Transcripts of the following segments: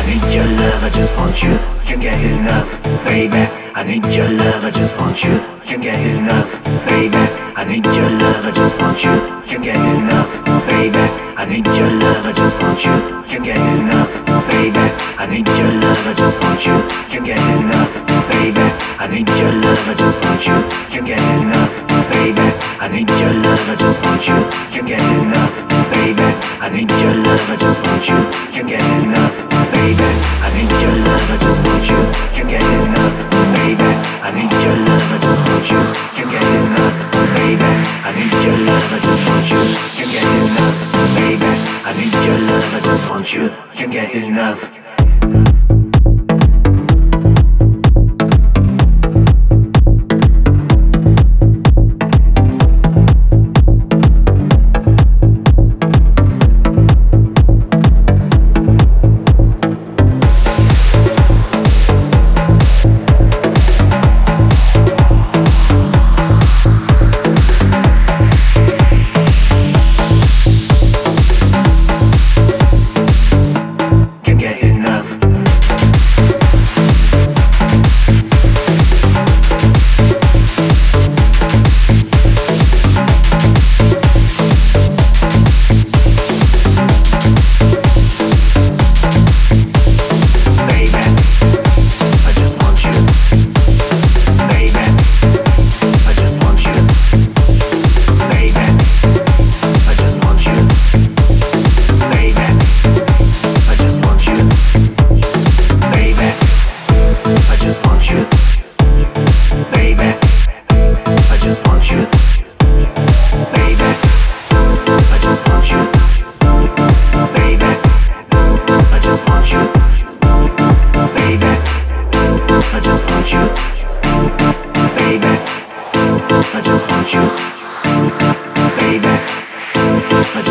I need your love, I just want you, can't get enough, baby. I need your love, I just want you, can't get enough, baby. I need your love, I just want you, can't get enough, baby. I need your love, I just want you, can't get enough, baby. I need your love, I just want you, can't get enough, baby. I need your love, I just want you, can't get enough, baby. I need your love, I just want you, can't get enough, baby. I need your love, I just want you, can't get enough, baby. I need your love, I just want you, can't get enough, baby. I need your love, I just want you, can't get enough, baby. I need your love, I just want you, can't get enough, baby. I need your love, I just want you, can't get enough.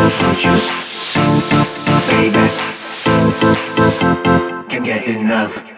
Enough.